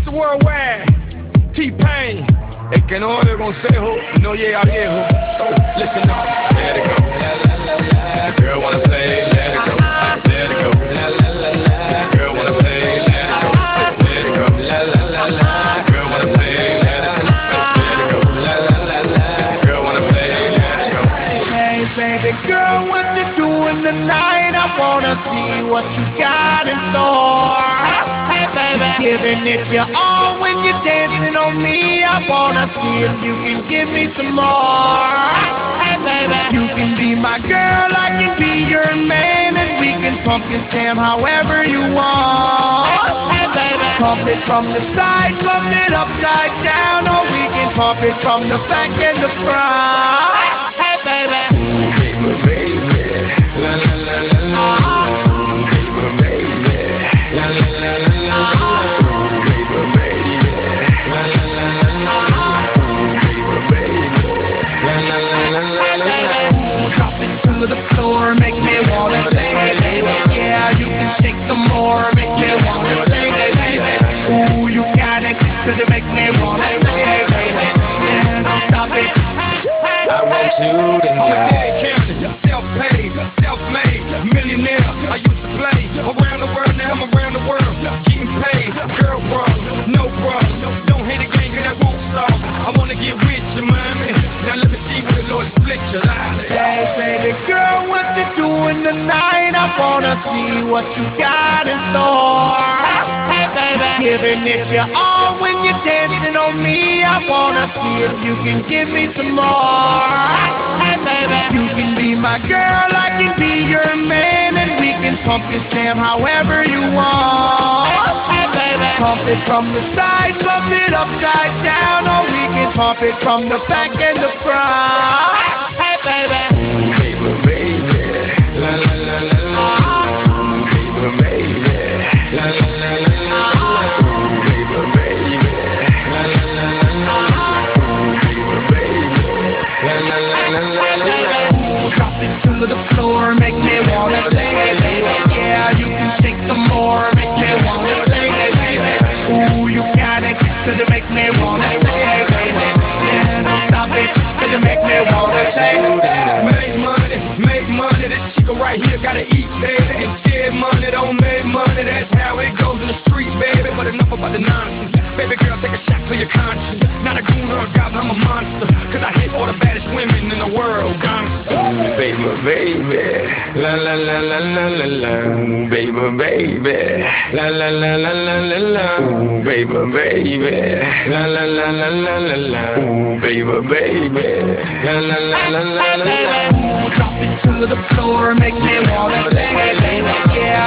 Mr. Worldwide, T-Pain. El que no oye consejo no llega viejo. So listen up, let it go. La la la la. Girl wanna play, let it go. Let it go. La la la la. Girl wanna play, let it go. Let it go. La la la la. Girl wanna play, let it go. Let it go. La la la la. Girl wanna play, let it go. Hey baby girl, what you doing tonight? I wanna see what you got in store. Hey baby, giving it your all when you're dancing on me. I wanna see if you can give me some more. Hey baby, you can be my girl, I can be your man, and we can pump this jam however you want. Hey baby, pump it from the side, pump it upside down, or we can pump it from the back and the front. Hey baby, baby, baby, la la la la la. Baby, baby, la la la la la. Baby, baby, la la la la la. Baby, baby, la la la la la. drop it to the floor, make me wanna say, hey baby, yeah, you can shake some more, make me wanna say, hey baby, ooh, you got it, cause it make me wanna say, hey baby, yeah, don't stop it. I want you tonight. I'm a dead counting, self-paid, self-made, millionaire. I used to play around the world, now I'm around the world, getting paid. Girl problems, no problems. Don't hate a gang that won't stop. I wanna get with you, mommy. Now let me see what the Lord split your life. Hey baby girl, what you doing tonight? I wanna see what you got in store. Hey baby, giving it your all when you're dancing on me. I wanna see if you can give me some more. Hey baby, you can be my girl, I can be your man, and we can pump this jam however you want. Hey baby, pump it from the side, pump it upside down, or we can pump it from the back and the front. Hey baby, baby, baby, la la la la la. Baby, baby, la la la la la. Baby, baby, la la la la la. Baby, baby, la la la la la. drop it to the floor, make me wanna say, hey baby, yeah, you can shake some more, make me wanna say, hey baby, ooh, you got it, cause it make me wanna say, hey baby, yeah, don't stop it, cause it make me wanna say. Make money, this chica right here gotta eat, baby. And dead money don't make money, that's how it goes in the street, baby. But enough about the nonsense. Baby girl, take a shot to your conscience. Not a goon or a goblin, I'm a monster. Cause I hate all the baddest women in the world, gangsta. Baby, baby, la la la la la la la. Baby, baby, la la la la la la la. Baby, baby, la la la la la la la. Baby, baby, la la la la la la la. Drop it to the floor, make me wanna say, hey baby, yeah,